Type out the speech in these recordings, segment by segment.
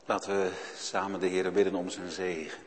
Laten we samen de Heere bidden om zijn zegen.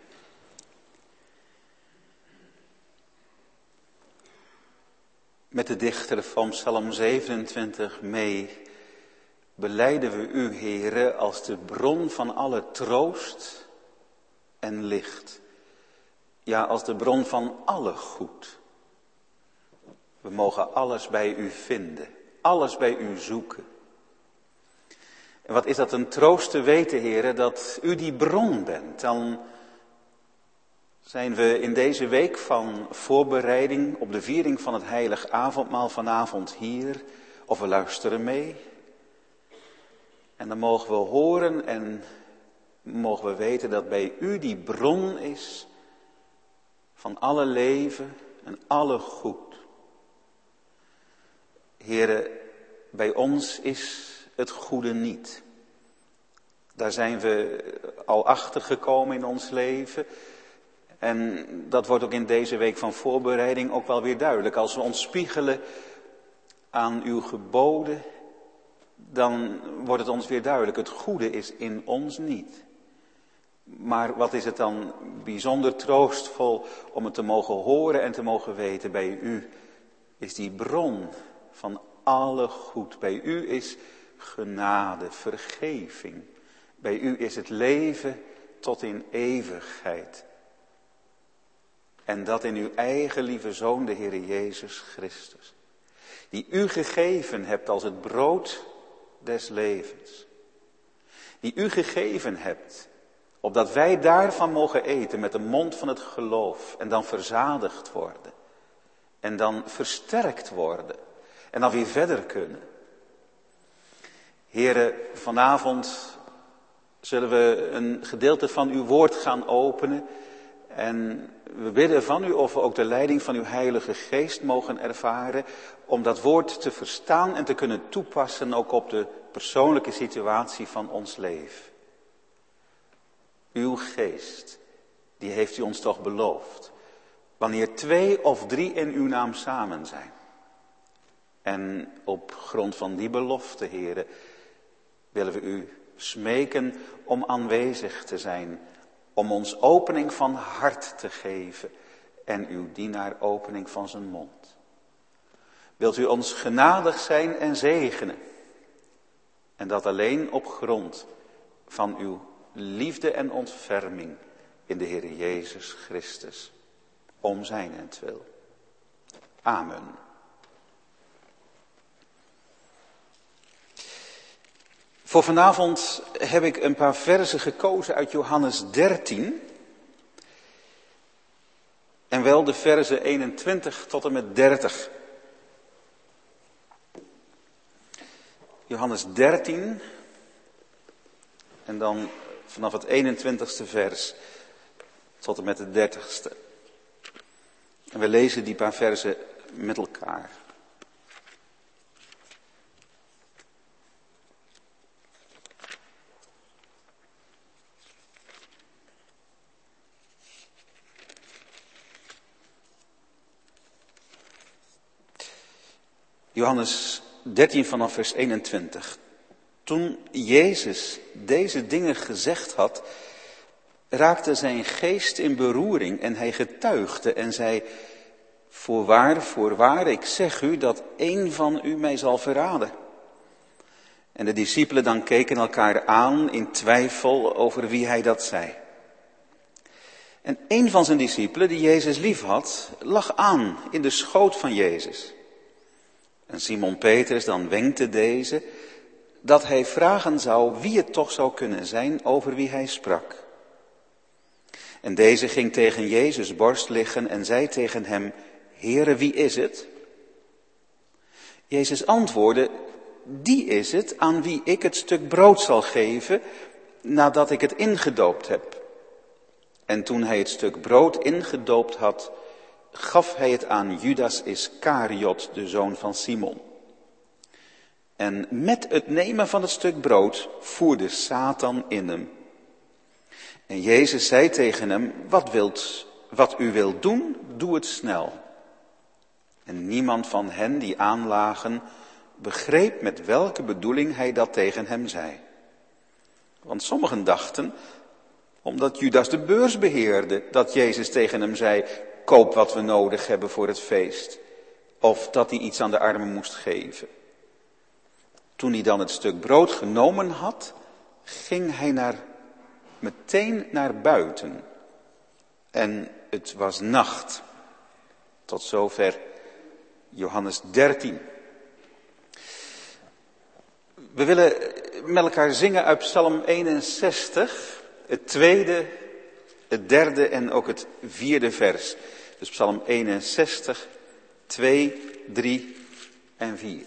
Met de dichter van Psalm 27 mee belijden we u, Heere, als de bron van alle troost en licht. Ja, als de bron van alle goed. We mogen alles bij u vinden, alles bij u zoeken. En wat is dat een troost te weten, Heere, dat u die bron bent. Dan zijn we in deze week van voorbereiding op de viering van het heilig avondmaal vanavond hier. Of we luisteren mee. En dan mogen we horen en mogen we weten dat bij u die bron is van alle leven en alle goed. Heere, bij ons is het goede niet. Daar zijn we al achter gekomen in ons leven. En dat wordt ook in deze week van voorbereiding ook wel weer duidelijk. Als we ons spiegelen aan uw geboden, dan wordt het ons weer duidelijk. Het goede is in ons niet. Maar wat is het dan bijzonder troostvol om het te mogen horen en te mogen weten. Bij u is die bron van alle goed. Bij u is genade, vergeving. Bij u is het leven tot in eeuwigheid. En dat in uw eigen lieve Zoon, de Heer Jezus Christus. Die u gegeven hebt als het brood des levens. Die u gegeven hebt, opdat wij daarvan mogen eten met de mond van het geloof. En dan verzadigd worden. En dan versterkt worden. En dan weer verder kunnen. Heren, vanavond zullen we een gedeelte van uw woord gaan openen. En we bidden van u of we ook de leiding van uw Heilige Geest mogen ervaren. Om dat woord te verstaan en te kunnen toepassen ook op de persoonlijke situatie van ons leven. Uw geest, die heeft u ons toch beloofd. Wanneer 2 of 3 in uw naam samen zijn. En op grond van die belofte, Heere, willen we u smeken om aanwezig te zijn. Om ons opening van hart te geven. En uw dienaar opening van zijn mond. Wilt u ons genadig zijn en zegenen. En dat alleen op grond van uw liefde en ontferming in de Heer Jezus Christus. Om zijnentwil. Amen. Voor vanavond heb ik een paar verzen gekozen uit Johannes 13. En wel de verzen 21 tot en met 30. Johannes 13. En dan vanaf het 21ste vers tot en met het 30ste. En we lezen die paar verzen met elkaar. Johannes 13 vanaf vers 21. Toen Jezus deze dingen gezegd had, raakte zijn geest in beroering en hij getuigde en zei, voorwaar, ik zeg u dat één van u mij zal verraden. En de discipelen dan keken elkaar aan in twijfel over wie hij dat zei. En een van zijn discipelen, die Jezus lief had, lag aan in de schoot van Jezus. En Simon Petrus dan wenkte deze dat hij vragen zou wie het toch zou kunnen zijn over wie hij sprak. En deze ging tegen Jezus borst liggen en zei tegen hem, Heere, wie is het? Jezus antwoordde, die is het aan wie ik het stuk brood zal geven nadat ik het ingedoopt heb. En toen hij het stuk brood ingedoopt had, gaf hij het aan Judas Iskariot, de zoon van Simon. En met het nemen van het stuk brood voerde Satan in hem. En Jezus zei tegen hem, wat u wilt doen, doe het snel. En niemand van hen die aanlagen begreep met welke bedoeling hij dat tegen hem zei. Want sommigen dachten, omdat Judas de beurs beheerde, dat Jezus tegen hem zei, koop wat we nodig hebben voor het feest. Of dat hij iets aan de armen moest geven. Toen hij dan het stuk brood genomen had, ging hij meteen naar buiten. En het was nacht. Tot zover Johannes 13. We willen met elkaar zingen uit Psalm 61, het tweede, het derde en ook het vierde vers. Dus Psalm 61, 2, 3 en 4.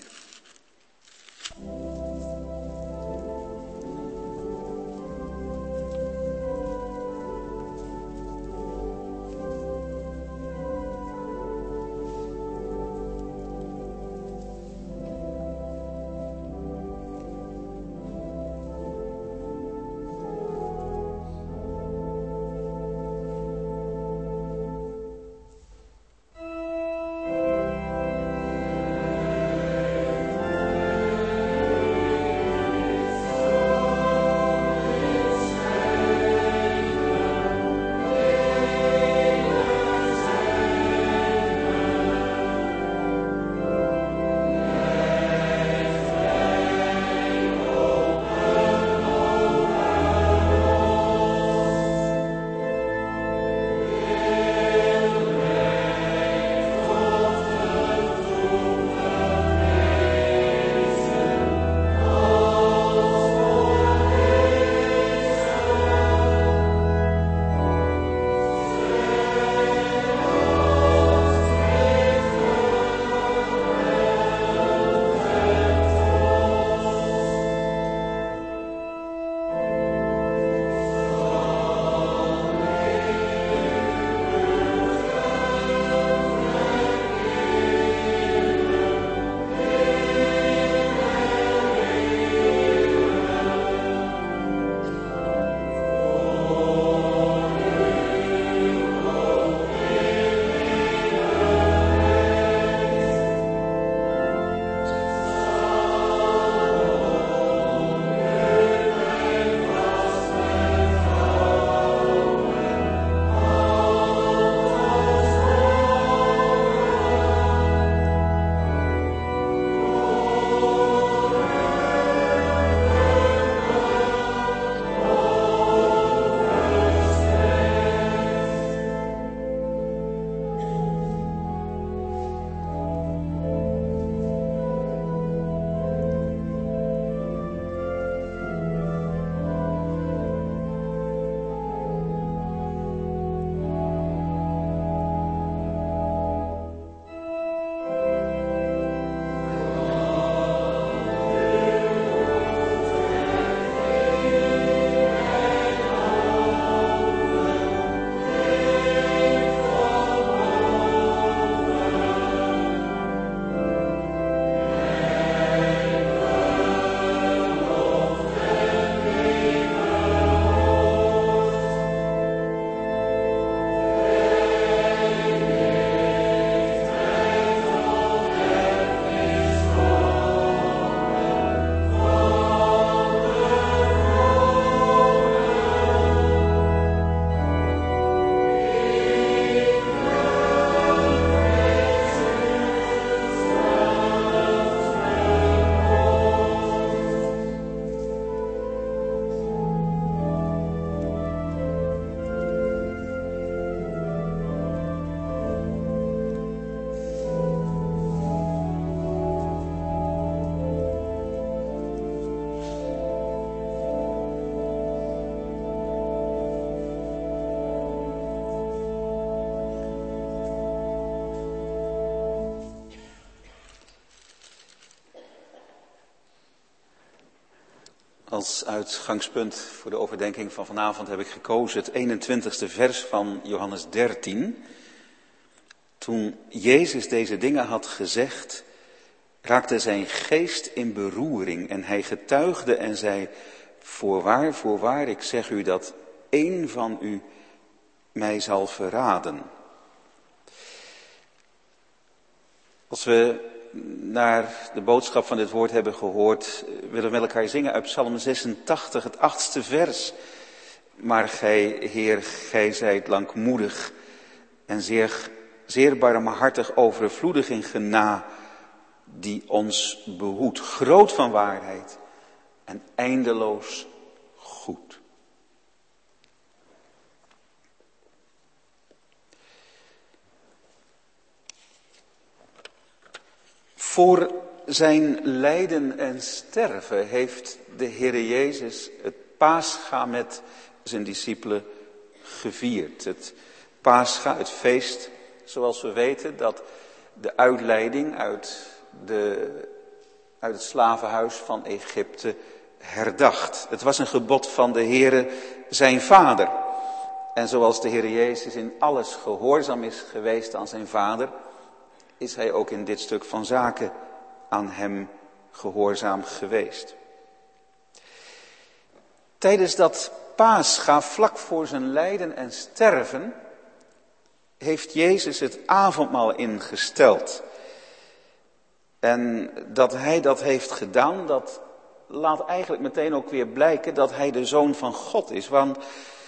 Als uitgangspunt voor de overdenking van vanavond heb ik gekozen het 21ste vers van Johannes 13. Toen Jezus deze dingen had gezegd, raakte zijn geest in beroering en hij getuigde en zei, voorwaar, ik zeg u dat één van u mij zal verraden. Als we naar de boodschap van dit woord hebben gehoord, willen we met elkaar zingen uit Psalm 86, het 8e vers. Maar gij, Heer, gij zijt langmoedig en zeer barmhartig, overvloedig in gena, die ons behoedt. Groot van waarheid en eindeloos goed. Voor zijn lijden en sterven heeft de Heere Jezus het Pascha met zijn discipelen gevierd. Het Pascha, het feest, zoals we weten, dat de uitleiding uit het slavenhuis van Egypte herdacht. Het was een gebod van de Heere, zijn Vader. En zoals de Heere Jezus in alles gehoorzaam is geweest aan zijn Vader, is hij ook in dit stuk van zaken aan hem gehoorzaam geweest. Tijdens dat Pascha, vlak voor zijn lijden en sterven, heeft Jezus het avondmaal ingesteld. En dat hij dat heeft gedaan, dat laat eigenlijk meteen ook weer blijken dat hij de Zoon van God is. Want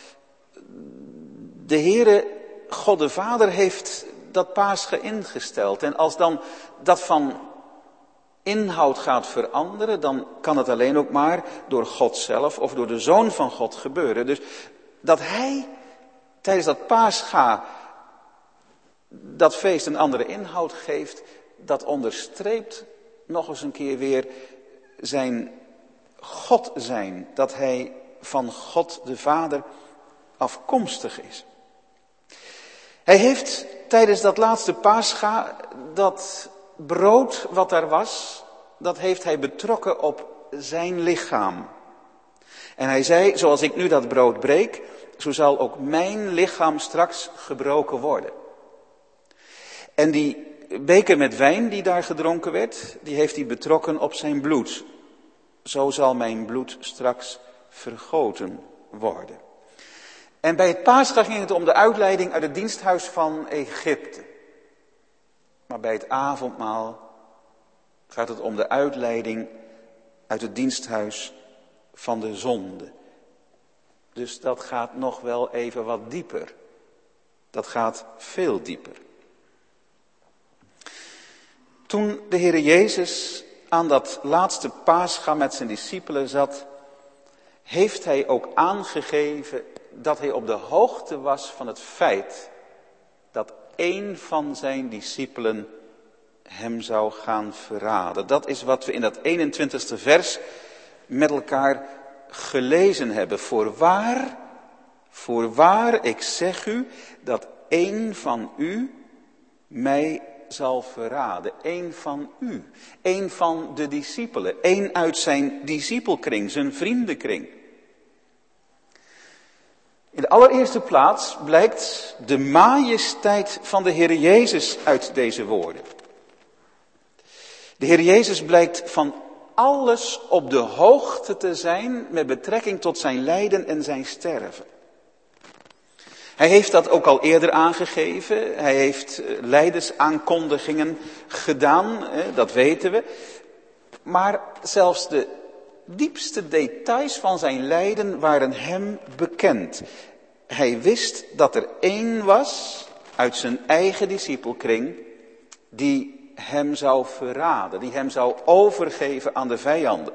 de Heere, God de Vader, heeft dat Pascha ingesteld. En als dan dat van inhoud gaat veranderen, dan kan het alleen ook maar door God zelf of door de Zoon van God gebeuren. Dus dat hij tijdens dat Pascha dat feest een andere inhoud geeft, dat onderstreept nog eens een keer weer zijn God zijn. Dat hij van God de Vader afkomstig is. Hij heeft tijdens dat laatste Pascha dat brood wat er was, dat heeft hij betrokken op zijn lichaam. En hij zei, zoals ik nu dat brood breek, zo zal ook mijn lichaam straks gebroken worden. En die beker met wijn die daar gedronken werd, die heeft hij betrokken op zijn bloed. Zo zal mijn bloed straks vergoten worden. En bij het Pascha ging het om de uitleiding uit het diensthuis van Egypte. Maar bij het avondmaal gaat het om de uitleiding uit het diensthuis van de zonde. Dus dat gaat nog wel even wat dieper. Dat gaat veel dieper. Toen de Heere Jezus aan dat laatste Pascha met zijn discipelen zat, heeft hij ook aangegeven dat hij op de hoogte was van het feit dat één van zijn discipelen hem zou gaan verraden. Dat is wat we in dat 21ste vers met elkaar gelezen hebben. Voorwaar, ik zeg u, dat één van u mij zal verraden. Eén van u. Eén van de discipelen. Eén uit zijn discipelkring, zijn vriendenkring. In de allereerste plaats blijkt de majesteit van de Heer Jezus uit deze woorden. De Heer Jezus blijkt van alles op de hoogte te zijn met betrekking tot zijn lijden en zijn sterven. Hij heeft dat ook al eerder aangegeven. Hij heeft lijdensaankondigingen gedaan, dat weten we. Maar zelfs de diepste details van zijn lijden waren hem bekend. Hij wist dat er één was uit zijn eigen discipelkring die hem zou verraden, die hem zou overgeven aan de vijanden.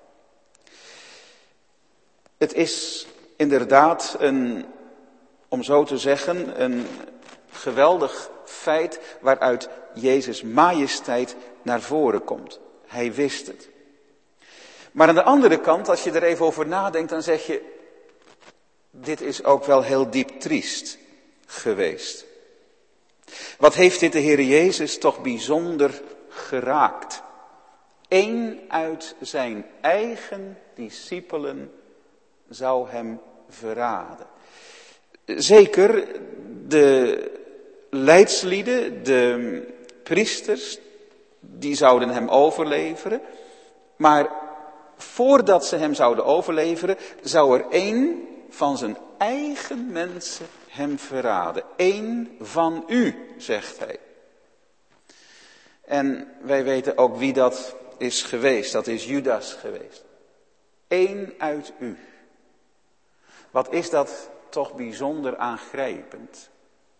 Het is inderdaad om zo te zeggen, een geweldig feit waaruit Jezus' majesteit naar voren komt. Hij wist het. Maar aan de andere kant, als je er even over nadenkt, dan zeg je, dit is ook wel heel diep triest geweest. Wat heeft dit de Heer Jezus toch bijzonder geraakt? Eén uit zijn eigen discipelen zou hem verraden. Zeker de leidslieden, de priesters, die zouden hem overleveren. Maar voordat ze hem zouden overleveren, zou er één van zijn eigen mensen hem verraden. Eén van u, zegt hij. En wij weten ook wie dat is geweest. Dat is Judas geweest. Eén uit u. Wat is dat toch bijzonder aangrijpend.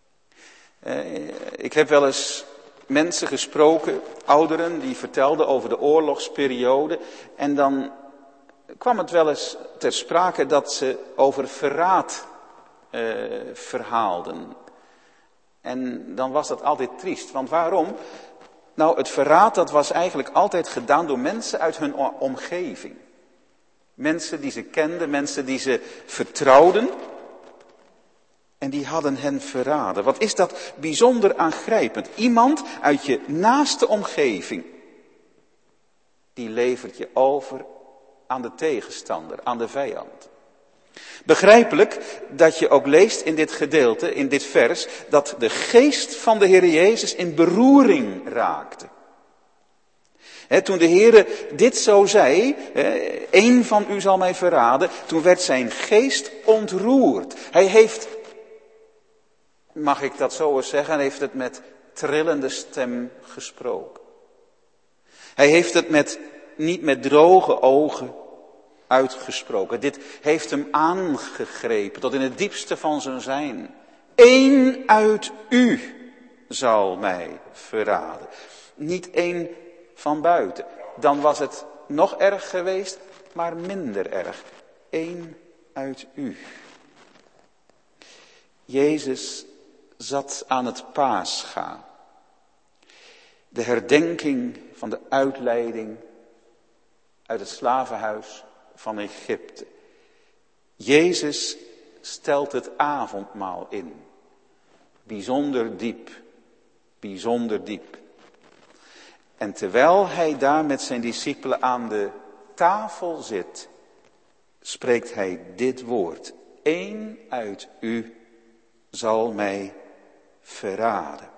Ik heb wel eens mensen gesproken, ouderen, die vertelden over de oorlogsperiode. En dan kwam het wel eens ter sprake dat ze over verraad verhaalden. En dan was dat altijd triest. Want waarom? Nou, het verraad dat was eigenlijk altijd gedaan door mensen uit hun omgeving. Mensen die ze kenden, mensen die ze vertrouwden. En die hadden hen verraden. Wat is dat bijzonder aangrijpend. Iemand uit je naaste omgeving. Die levert je over aan de tegenstander, aan de vijand. Begrijpelijk dat je ook leest in dit gedeelte, in dit vers, dat de geest van de Heer Jezus in beroering raakte. Toen de Heer dit zo zei, één van u zal mij verraden, toen werd zijn geest ontroerd. Hij heeft, mag ik dat zo eens zeggen, hij heeft het met trillende stem gesproken. Hij heeft het niet met droge ogen uitgesproken. Dit heeft hem aangegrepen tot in het diepste van zijn zijn. Eén uit u zal mij verraden. Niet één van buiten. Dan was het nog erg geweest, maar minder erg. Eén uit u. Jezus zat aan het Pascha. De herdenking van de uitleiding uit het slavenhuis van Egypte. Jezus stelt het avondmaal in. Bijzonder diep. Bijzonder diep. En terwijl hij daar met zijn discipelen aan de tafel zit, spreekt hij dit woord. Eén uit u zal mij verraden.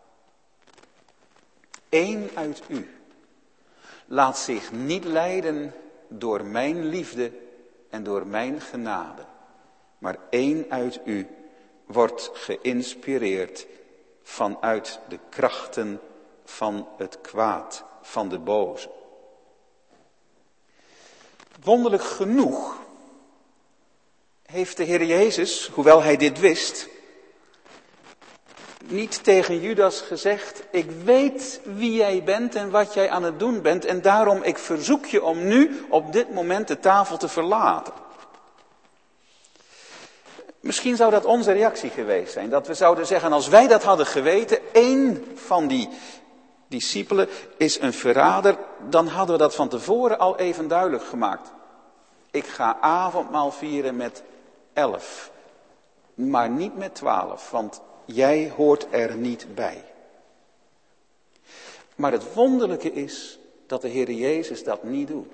Eén uit u laat zich niet leiden door mijn liefde en door mijn genade. Maar één uit u wordt geïnspireerd vanuit de krachten van het kwaad, van de boze. Wonderlijk genoeg heeft de Heer Jezus, hoewel hij dit wist, niet tegen Judas gezegd, ik weet wie jij bent en wat jij aan het doen bent en daarom ik verzoek je om nu op dit moment de tafel te verlaten. Misschien zou dat onze reactie geweest zijn, dat we zouden zeggen, als wij dat hadden geweten, één van die discipelen is een verrader, dan hadden we dat van tevoren al even duidelijk gemaakt. Ik ga avondmaal vieren met 11, maar niet met 12, want jij hoort er niet bij. Maar het wonderlijke is dat de Heer Jezus dat niet doet.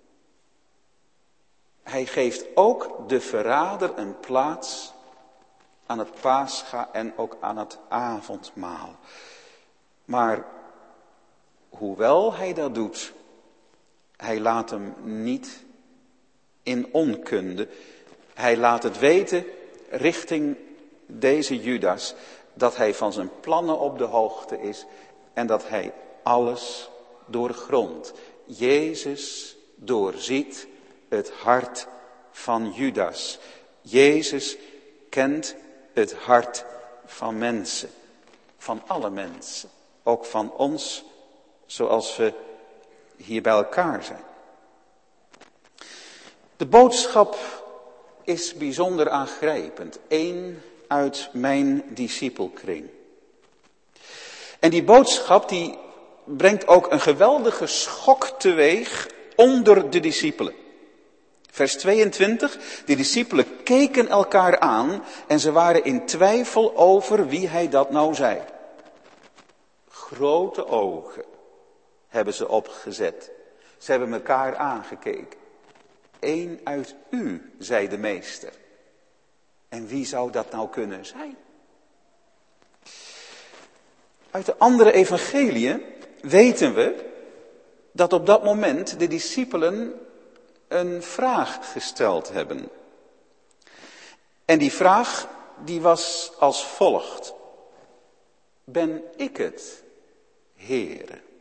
Hij geeft ook de verrader een plaats aan het Pascha en ook aan het avondmaal. Maar hoewel hij dat doet, hij laat hem niet in onkunde. Hij laat het weten richting deze Judas, dat hij van zijn plannen op de hoogte is en dat hij alles doorgrondt. Jezus doorziet het hart van Judas. Jezus kent het hart van mensen, van alle mensen, ook van ons, zoals we hier bij elkaar zijn. De boodschap is bijzonder aangrijpend. Eén uit mijn discipelkring. En die boodschap die brengt ook een geweldige schok teweeg onder de discipelen. Vers 22, de discipelen keken elkaar aan en ze waren in twijfel over wie hij dat nou zei. Grote ogen hebben ze opgezet. Ze hebben elkaar aangekeken. Eén uit u, zei de meester. En wie zou dat nou kunnen zijn? Uit de andere evangeliën weten we dat op dat moment de discipelen een vraag gesteld hebben. En die vraag die was als volgt. Ben ik het, Heere?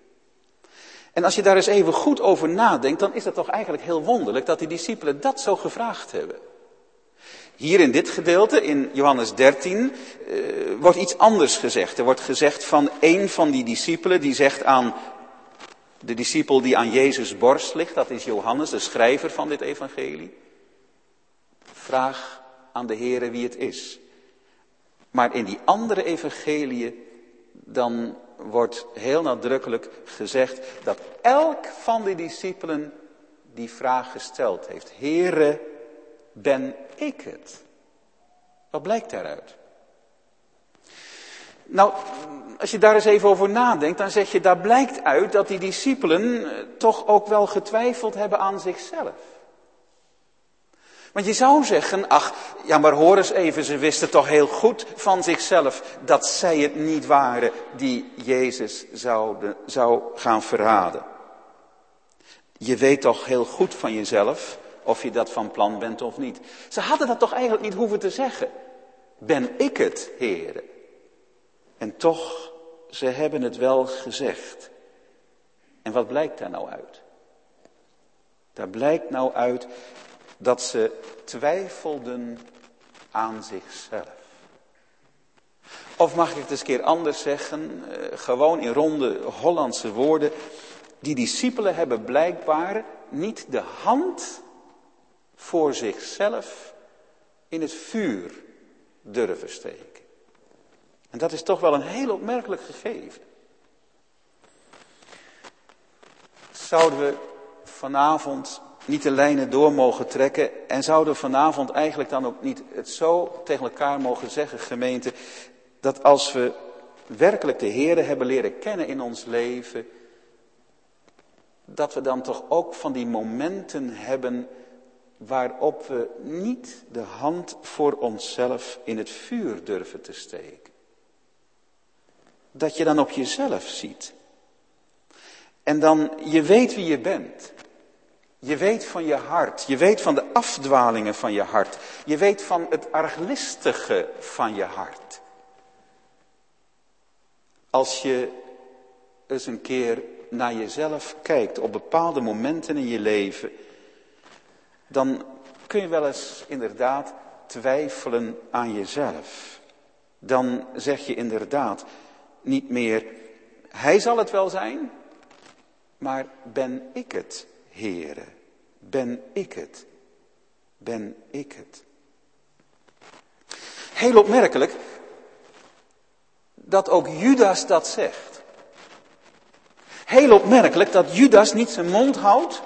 En als je daar eens even goed over nadenkt, dan is het toch eigenlijk heel wonderlijk dat die discipelen dat zo gevraagd hebben. Hier in dit gedeelte, in Johannes 13, wordt iets anders gezegd. Er wordt gezegd van een van die discipelen, die zegt aan de discipel die aan Jezus' borst ligt, dat is Johannes, de schrijver van dit evangelie. Vraag aan de Heere wie het is. Maar in die andere evangeliën, dan wordt heel nadrukkelijk gezegd dat elk van die discipelen die vraag gesteld heeft. Heere, ben ik het? Wat blijkt daaruit? Nou, als je daar eens even over nadenkt, dan zeg je, daar blijkt uit dat die discipelen toch ook wel getwijfeld hebben aan zichzelf. Want je zou zeggen, ach, ja maar hoor eens even, ze wisten toch heel goed van zichzelf dat zij het niet waren die Jezus zou gaan verraden. Je weet toch heel goed van jezelf of je dat van plan bent of niet. Ze hadden dat toch eigenlijk niet hoeven te zeggen. Ben ik het, Heere? En toch, ze hebben het wel gezegd. En wat blijkt daar nou uit? Daar blijkt nou uit dat ze twijfelden aan zichzelf. Of mag ik het eens een keer anders zeggen, gewoon in ronde Hollandse woorden. Die discipelen hebben blijkbaar niet de hand voor zichzelf in het vuur durven steken. En dat is toch wel een heel opmerkelijk gegeven. Zouden we vanavond niet de lijnen door mogen trekken en zouden we vanavond eigenlijk dan ook niet het zo tegen elkaar mogen zeggen, gemeente, dat als we werkelijk de Heere hebben leren kennen in ons leven, dat we dan toch ook van die momenten hebben waarop we niet de hand voor onszelf in het vuur durven te steken. Dat je dan op jezelf ziet. En dan, je weet wie je bent. Je weet van je hart. Je weet van de afdwalingen van je hart. Je weet van het arglistige van je hart. Als je eens een keer naar jezelf kijkt op bepaalde momenten in je leven, dan kun je wel eens inderdaad twijfelen aan jezelf. Dan zeg je inderdaad niet meer, hij zal het wel zijn, maar ben ik het, Heere? Ben ik het? Ben ik het? Heel opmerkelijk dat ook Judas dat zegt. Heel opmerkelijk dat Judas niet zijn mond houdt,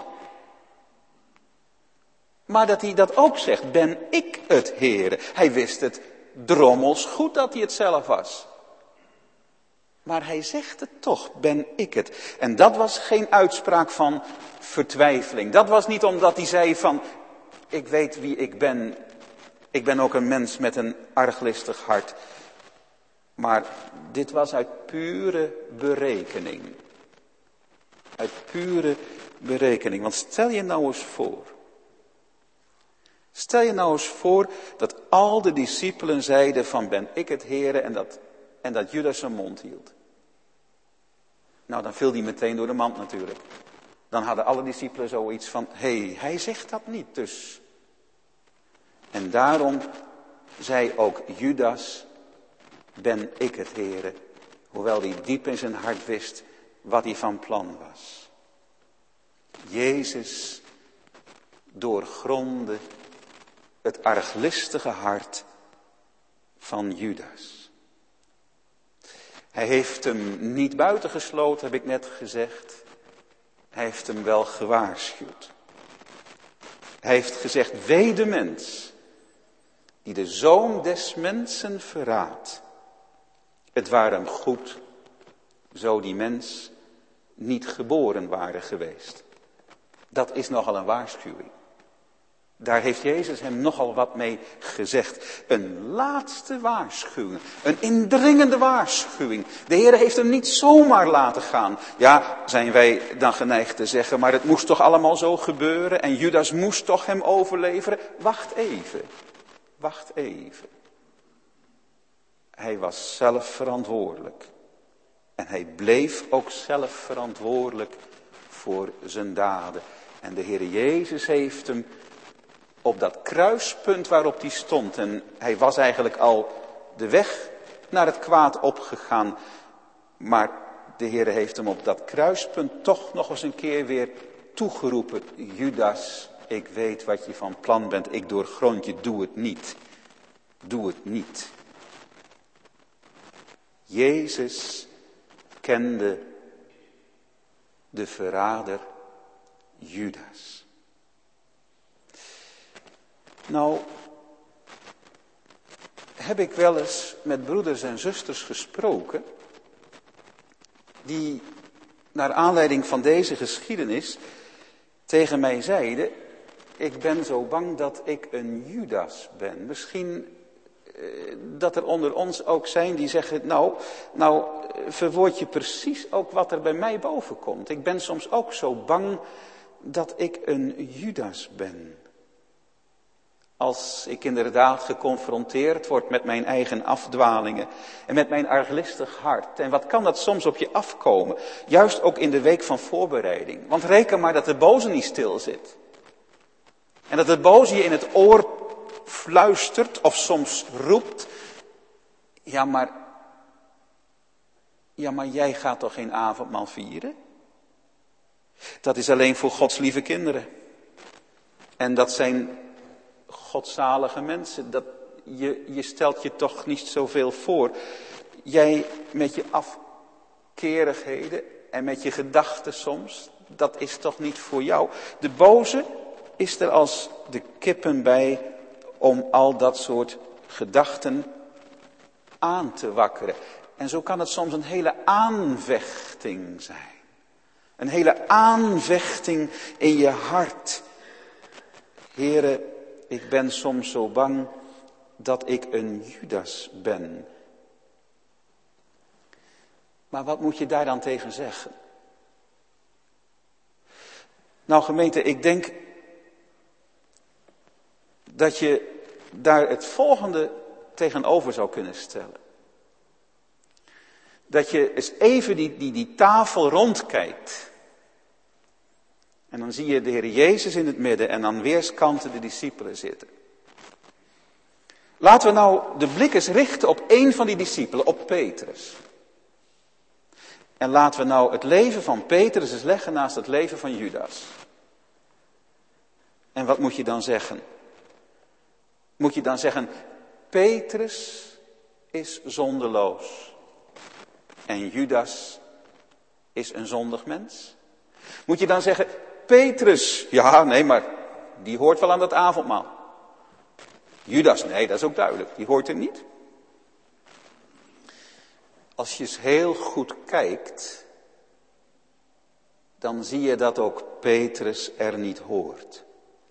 maar dat hij dat ook zegt. Ben ik het, Heere? Hij wist het drommels goed dat hij het zelf was. Maar hij zegt het toch, ben ik het. En dat was geen uitspraak van vertwijfeling. Dat was niet omdat hij zei van, ik weet wie ik ben. Ik ben ook een mens met een arglistig hart. Maar dit was uit pure berekening. Uit pure berekening. Want stel je nou eens voor. Stel je nou eens voor dat al de discipelen zeiden van ben ik het, Heere, en dat Judas zijn mond hield. Nou, dan viel die meteen door de mand natuurlijk. Dan hadden alle discipelen zoiets van, hij zegt dat niet dus. En daarom zei ook Judas, ben ik het, Heere, hoewel hij diep in zijn hart wist wat hij van plan was. Jezus doorgrondde het arglistige hart van Judas. Hij heeft hem niet buitengesloten, heb ik net gezegd. Hij heeft hem wel gewaarschuwd. Hij heeft gezegd, wee de mens die de Zoon des mensen verraadt. Het ware hem goed, zo die mens niet geboren waren geweest. Dat is nogal een waarschuwing. Daar heeft Jezus hem nogal wat mee gezegd. Een laatste waarschuwing. Een indringende waarschuwing. De Heer heeft hem niet zomaar laten gaan. Ja, zijn wij dan geneigd te zeggen, maar het moest toch allemaal zo gebeuren. En Judas moest toch hem overleveren. Wacht even. Wacht even. Hij was zelf verantwoordelijk. En hij bleef ook zelf verantwoordelijk voor zijn daden. En de Heer Jezus heeft hem op dat kruispunt waarop hij stond. En hij was eigenlijk al de weg naar het kwaad opgegaan. Maar de Heer heeft hem op dat kruispunt toch nog eens een keer weer toegeroepen. Judas, ik weet wat je van plan bent. Ik doorgrond je, doe het niet. Doe het niet. Jezus kende de verrader Judas. Nou, heb ik wel eens met broeders en zusters gesproken, die naar aanleiding van deze geschiedenis tegen mij zeiden, ik ben zo bang dat ik een Judas ben. Misschien dat er onder ons ook zijn die zeggen, nou verwoord je precies ook wat er bij mij boven komt. Ik ben soms ook zo bang dat ik een Judas ben. Als ik inderdaad geconfronteerd word met mijn eigen afdwalingen en met mijn arglistig hart. En wat kan dat soms op je afkomen? Juist ook in de week van voorbereiding. Want reken maar dat de boze niet stil zit. En dat de boze je in het oor fluistert of soms roept. Ja, maar jij gaat toch geen avondmaal vieren? Dat is alleen voor Gods lieve kinderen. En dat zijn godzalige mensen. Je stelt je toch niet zoveel voor. Jij met je afkerigheden en met je gedachten soms, dat is toch niet voor jou. De boze is er als de kippen bij om al dat soort gedachten aan te wakkeren. En zo kan het soms een hele aanvechting zijn. Een hele aanvechting in je hart. Here, ik ben soms zo bang dat ik een Judas ben. Maar wat moet je daar dan tegen zeggen? Nou gemeente, ik denk dat je daar het volgende tegenover zou kunnen stellen. Dat je eens even die tafel rondkijkt. En dan zie je de Heer Jezus in het midden en aan weerskanten de discipelen zitten. Laten we nou de blik eens richten op één van die discipelen, op Petrus. En laten we nou het leven van Petrus eens leggen naast het leven van Judas. En wat moet je dan zeggen? Moet je dan zeggen, Petrus is zondeloos en Judas is een zondig mens? Moet je dan zeggen, Petrus, ja nee, maar die hoort wel aan dat avondmaal. Judas, nee, dat is ook duidelijk, die hoort er niet. Als je eens heel goed kijkt, dan zie je dat ook Petrus er niet hoort.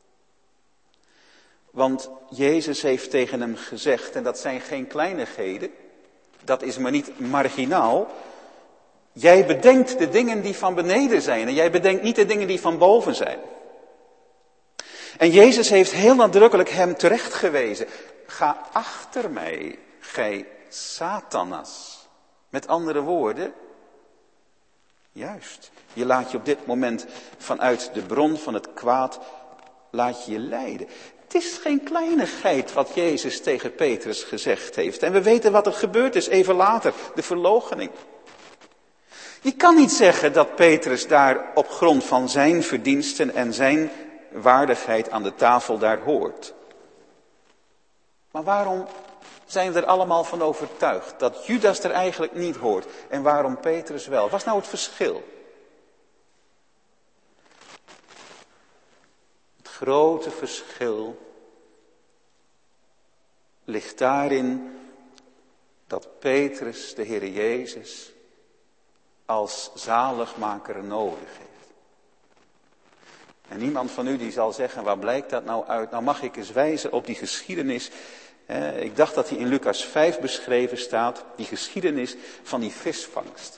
Want Jezus heeft tegen hem gezegd, en dat zijn geen kleinigheden, dat is maar niet marginaal. Jij bedenkt de dingen die van beneden zijn en jij bedenkt niet de dingen die van boven zijn. En Jezus heeft heel nadrukkelijk hem terechtgewezen. Ga achter mij, gij Satanas. Met andere woorden, juist, je laat je op dit moment vanuit de bron van het kwaad, laat je leiden. Het is geen kleinigheid wat Jezus tegen Petrus gezegd heeft. En we weten wat er gebeurd is even later, de verloochening. Je kan niet zeggen dat Petrus daar op grond van zijn verdiensten en zijn waardigheid aan de tafel daar hoort. Maar waarom zijn we er allemaal van overtuigd dat Judas er eigenlijk niet hoort en waarom Petrus wel? Wat is nou het verschil? Het grote verschil ligt daarin dat Petrus de Heer Jezus als zaligmaker nodig heeft. En niemand van u die zal zeggen, waar blijkt dat nou uit? Nou mag ik eens wijzen op die geschiedenis. Ik dacht dat die in Lucas 5 beschreven staat. Die geschiedenis van die visvangst.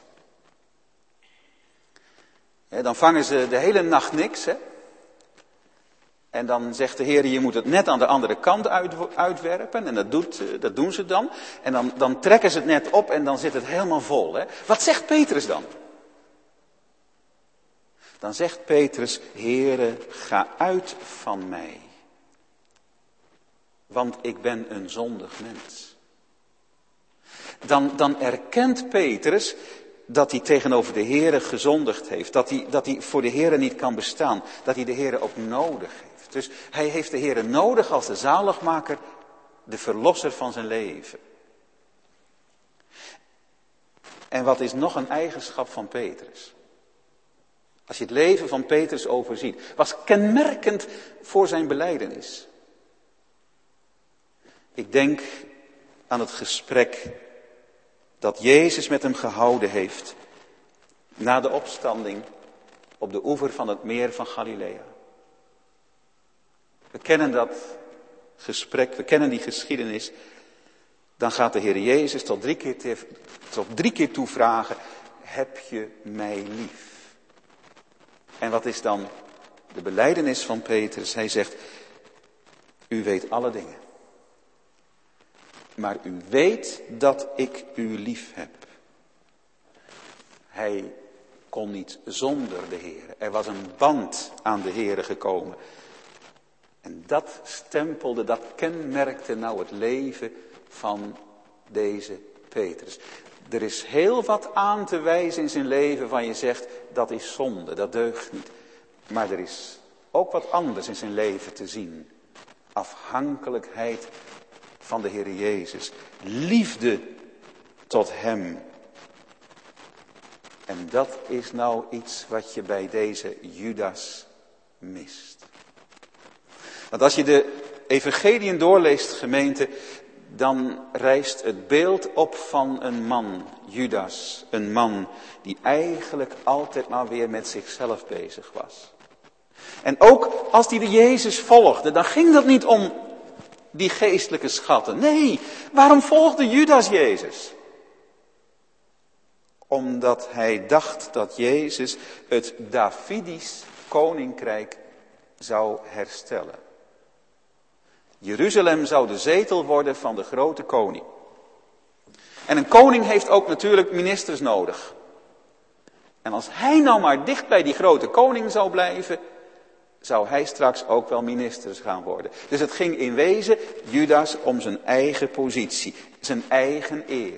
Dan vangen ze de hele nacht niks. Hè? En dan zegt de Heer, je moet het net aan de andere kant uitwerpen. En dat doen ze dan. En dan trekken ze het net op en dan zit het helemaal vol. Hè? Wat zegt Petrus dan? Dan zegt Petrus, Heere, ga uit van mij. Want ik ben een zondig mens. Dan erkent Petrus dat hij tegenover de Heere gezondigd heeft. Dat hij voor de Heere niet kan bestaan. Dat hij de Heere ook nodig heeft. Dus hij heeft de Heere nodig als de zaligmaker, de verlosser van zijn leven. En wat is nog een eigenschap van Petrus? Als je het leven van Petrus overziet, was kenmerkend voor zijn belijdenis. Ik denk aan het gesprek dat Jezus met hem gehouden heeft na de opstanding op de oever van het meer van Galilea. We kennen dat gesprek, we kennen die geschiedenis. Dan gaat de Heer Jezus tot drie keer toe vragen, heb je mij lief? En wat is dan de belijdenis van Petrus? Hij zegt, u weet alle dingen. Maar u weet dat ik u lief heb. Hij kon niet zonder de Heer. Er was een band aan de Heer gekomen. En dat stempelde, dat kenmerkte nou het leven van deze Petrus. Er is heel wat aan te wijzen in zijn leven van je zegt, dat is zonde, dat deugt niet. Maar er is ook wat anders in zijn leven te zien. Afhankelijkheid van de Heer Jezus. Liefde tot hem. En dat is nou iets wat je bij deze Judas mist. Want als je de evangeliën doorleest, gemeente, dan rijst het beeld op van een man, Judas. Een man die eigenlijk altijd maar weer met zichzelf bezig was. En ook als hij de Jezus volgde, dan ging dat niet om die geestelijke schatten. Nee, waarom volgde Judas Jezus? Omdat hij dacht dat Jezus het Davidisch koninkrijk zou herstellen. Jeruzalem zou de zetel worden van de grote koning. En een koning heeft ook natuurlijk ministers nodig. En als hij nou maar dicht bij die grote koning zou blijven, zou hij straks ook wel ministers gaan worden. Dus het ging in wezen Judas om zijn eigen positie, zijn eigen eer.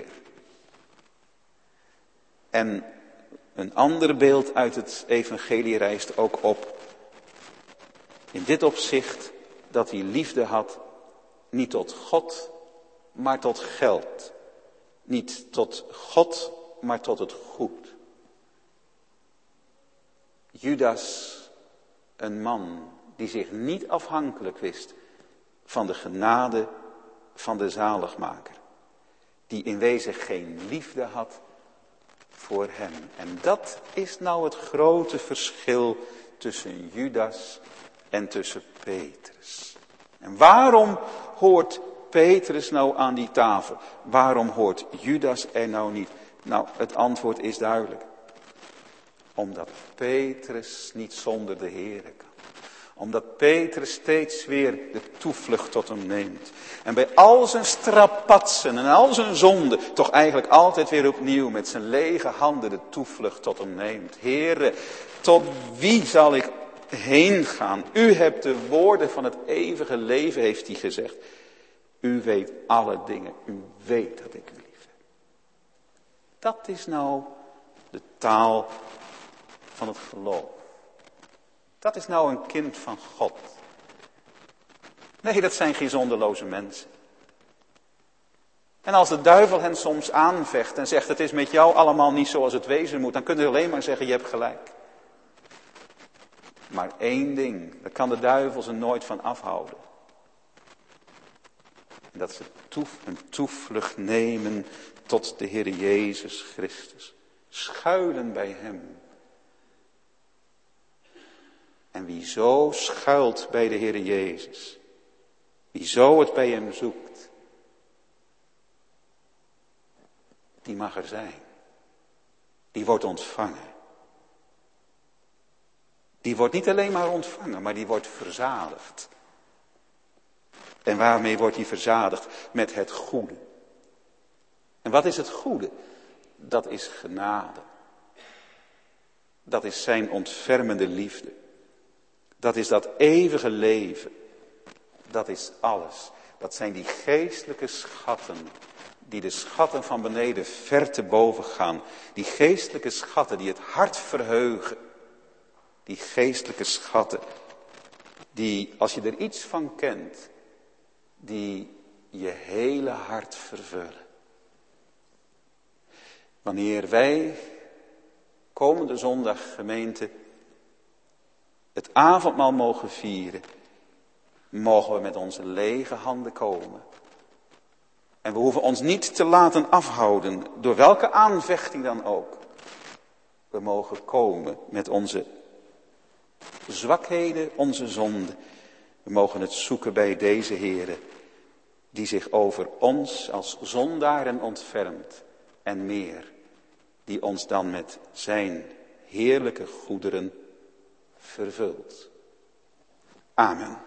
En een ander beeld uit het evangelie rijst ook op. In dit opzicht dat hij liefde had, niet tot God, maar tot geld. Niet tot God, maar tot het goed. Judas, een man die zich niet afhankelijk wist van de genade van de zaligmaker. Die in wezen geen liefde had voor hem. En dat is nou het grote verschil tussen Judas en tussen Petrus. En waarom hoort Petrus nou aan die tafel? Waarom hoort Judas er nou niet? Nou, het antwoord is duidelijk. Omdat Petrus niet zonder de Heere kan. Omdat Petrus steeds weer de toevlucht tot hem neemt. En bij al zijn strapatsen en al zijn zonden toch eigenlijk altijd weer opnieuw met zijn lege handen de toevlucht tot hem neemt. Heere, tot wie zal ik heen gaan? U hebt de woorden van het eeuwige leven, heeft hij gezegd. U weet alle dingen. U weet dat ik u lief heb. Dat is nou de taal van het geloof. Dat is nou een kind van God. Nee, dat zijn geen zonderloze mensen. En als de duivel hen soms aanvecht en zegt, het is met jou allemaal niet zoals het wezen moet, dan kunnen ze alleen maar zeggen, je hebt gelijk. Maar één ding, daar kan de duivel ze nooit van afhouden. En dat ze een toevlucht nemen tot de Heer Jezus Christus. Schuilen bij hem. En wie zo schuilt bij de Heer Jezus, wie zo het bij hem zoekt, die mag er zijn. Die wordt ontvangen. Die wordt niet alleen maar ontvangen, maar die wordt verzadigd. En waarmee wordt hij verzadigd? Met het goede. En wat is het goede? Dat is genade. Dat is zijn ontfermende liefde. Dat is dat eeuwige leven. Dat is alles. Dat zijn die geestelijke schatten. Die de schatten van beneden ver te boven gaan. Die geestelijke schatten die het hart verheugen. Die geestelijke schatten. Die, als je er iets van kent. Die je hele hart vervullen. Wanneer wij komende zondag, gemeente, het avondmaal mogen vieren, mogen we met onze lege handen komen. En we hoeven ons niet te laten afhouden, door welke aanvechting dan ook. We mogen komen met onze zwakheden, onze zonden. We mogen het zoeken bij deze Heere, die zich over ons als zondaren ontfermt en meer. Die ons dan met zijn heerlijke goederen vervult. Amen.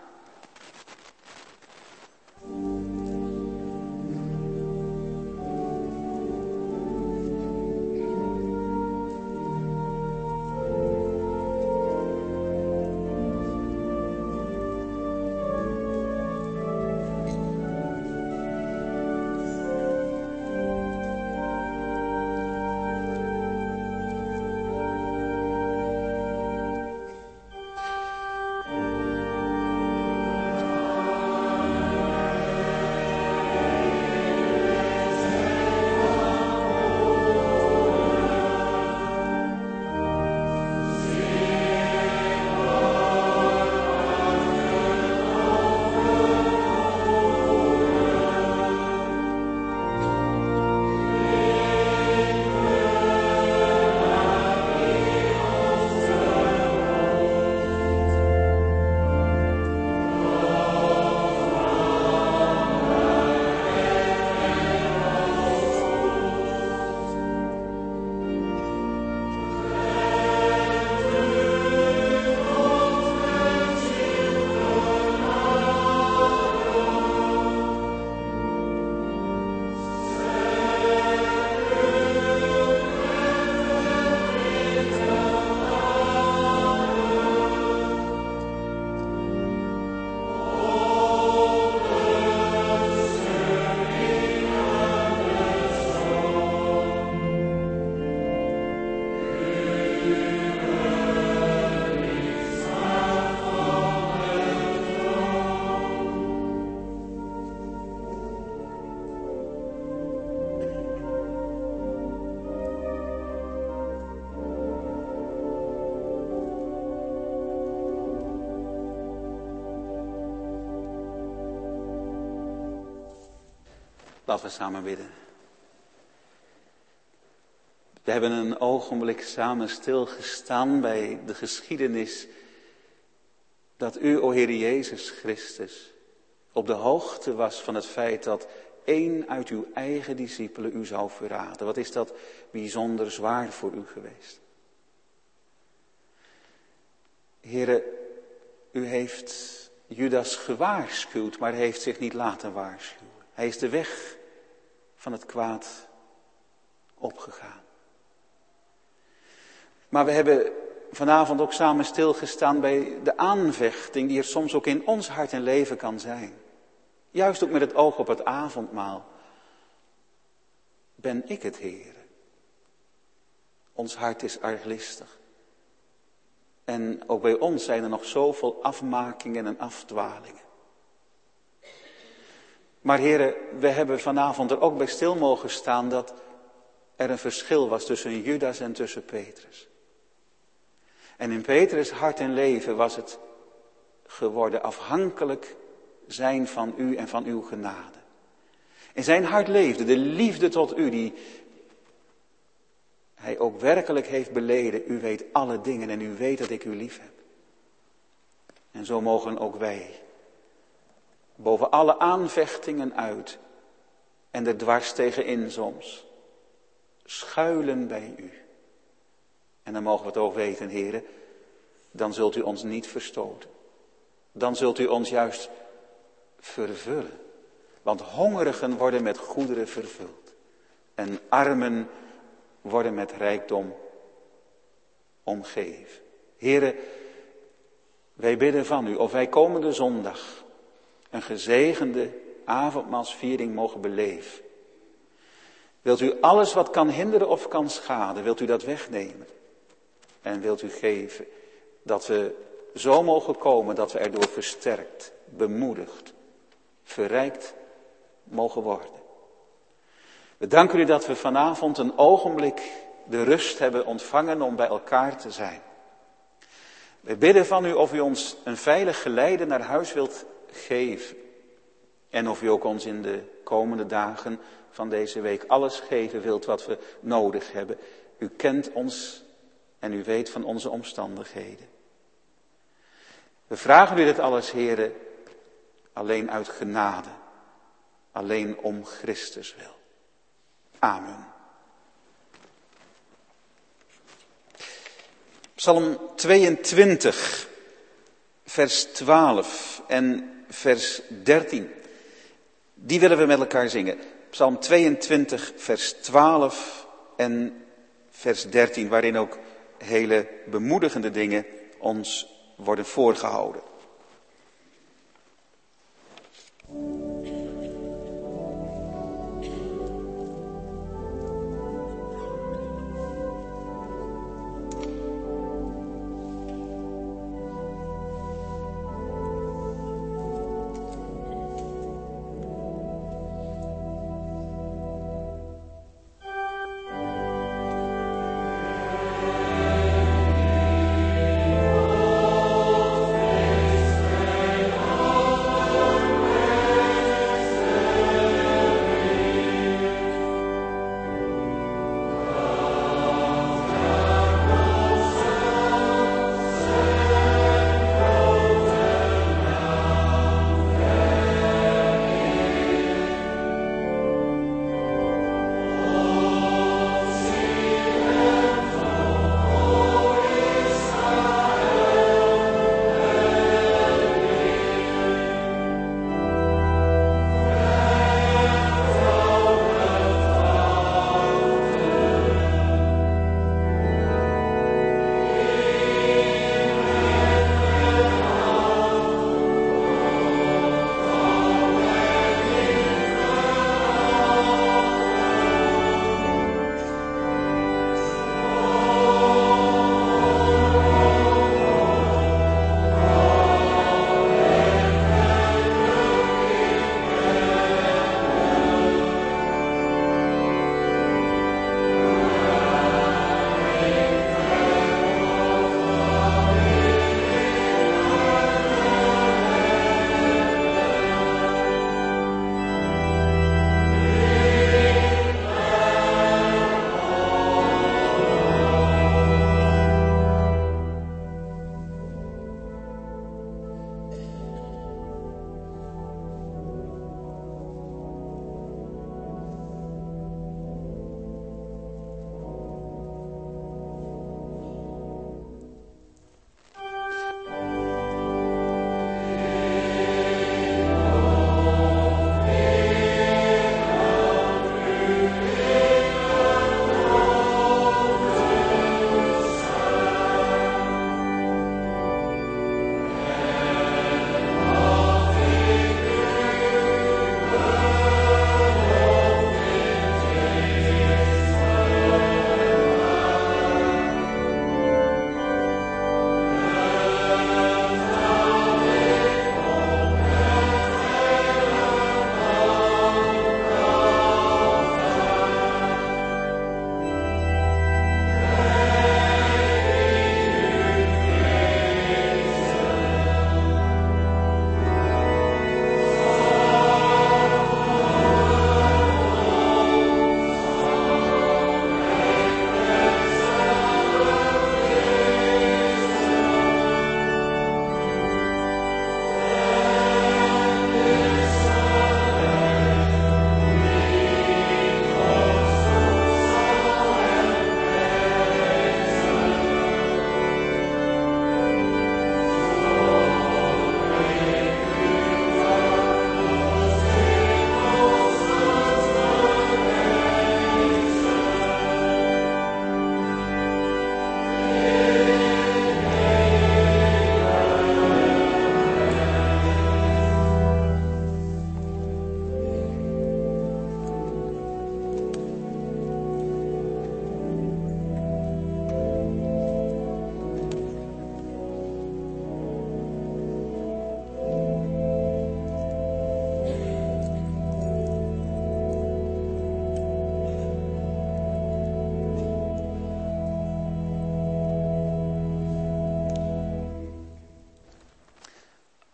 Laten we samen bidden. We hebben een ogenblik samen stilgestaan bij de geschiedenis dat u, o Heer Jezus Christus, op de hoogte was van het feit dat één uit uw eigen discipelen u zou verraden. Wat is dat bijzonder zwaar voor u geweest. Heere, u heeft Judas gewaarschuwd, maar heeft zich niet laten waarschuwen. Hij is de weg van het kwaad opgegaan. Maar we hebben vanavond ook samen stilgestaan bij de aanvechting die er soms ook in ons hart en leven kan zijn. Juist ook met het oog op het avondmaal. Ben ik het, Heer? Ons hart is arglistig. En ook bij ons zijn er nog zoveel afmakingen en afdwalingen. Maar heren, we hebben vanavond er ook bij stil mogen staan dat er een verschil was tussen Judas en tussen Petrus. En in Petrus' hart en leven was het geworden afhankelijk zijn van u en van uw genade. In zijn hart leefde de liefde tot u die hij ook werkelijk heeft beleden. U weet alle dingen en u weet dat ik u lief heb. En zo mogen ook wij boven alle aanvechtingen uit en er dwars tegenin soms schuilen bij u. En dan mogen we het ook weten, heren, dan zult u ons niet verstoten. Dan zult u ons juist vervullen. Want hongerigen worden met goederen vervuld. En armen worden met rijkdom om geven. Here, wij bidden van u of wij komende zondag een gezegende avondmaalsviering mogen beleven. Wilt u alles wat kan hinderen of kan schaden, wilt u dat wegnemen? En wilt u geven dat we zo mogen komen dat we erdoor versterkt, bemoedigd, verrijkt mogen worden. We danken u dat we vanavond een ogenblik de rust hebben ontvangen om bij elkaar te zijn. We bidden van u of u ons een veilig geleide naar huis wilt geven. En of u ook ons in de komende dagen van deze week alles geven wilt wat we nodig hebben. U kent ons en u weet van onze omstandigheden. We vragen u dit alles, Heere, alleen uit genade. Alleen om Christus wil. Amen. Psalm 22, vers 12 en vers 13. Die willen we met elkaar zingen. Psalm 22, vers 12 en vers 13, waarin ook hele bemoedigende dingen ons worden voorgehouden.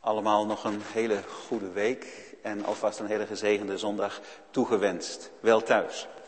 allemaal nog een hele goede week en alvast een hele gezegende zondag toegewenst. Wel thuis.